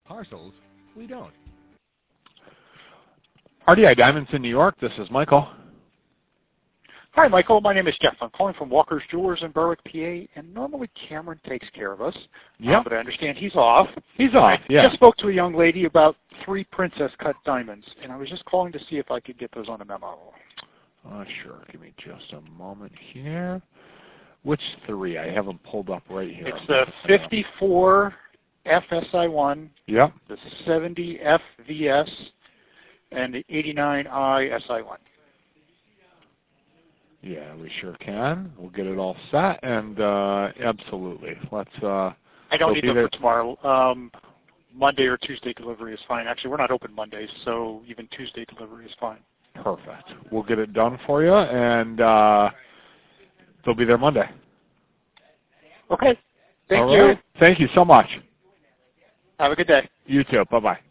Parcels, we don't. RDI Diamonds in New York, this is Michael. Hi, Michael. My name is Jeff. I'm calling from Walker's Jewelers in Berwick, PA, and normally Cameron takes care of us. Yeah, but I understand he's off. He's off, yeah. I just spoke to a young lady about 3 princess cut diamonds, and I was just calling to see if I could get those on a memo. Sure. Give me just a moment here. Which 3? I have them pulled up right here. It's the 54 FSI1, yep, the 70 FVS, and the 89I SI1. Yeah, we sure can. We'll get it all set, and absolutely. Let's. I don't need them for tomorrow. Monday or Tuesday delivery is fine. Actually, we're not open Mondays, so even Tuesday delivery is fine. Perfect. We'll get it done for you, and they'll be there Monday. Okay. Thank all you. Right. Thank you so much. Have a good day. You too. Bye-bye.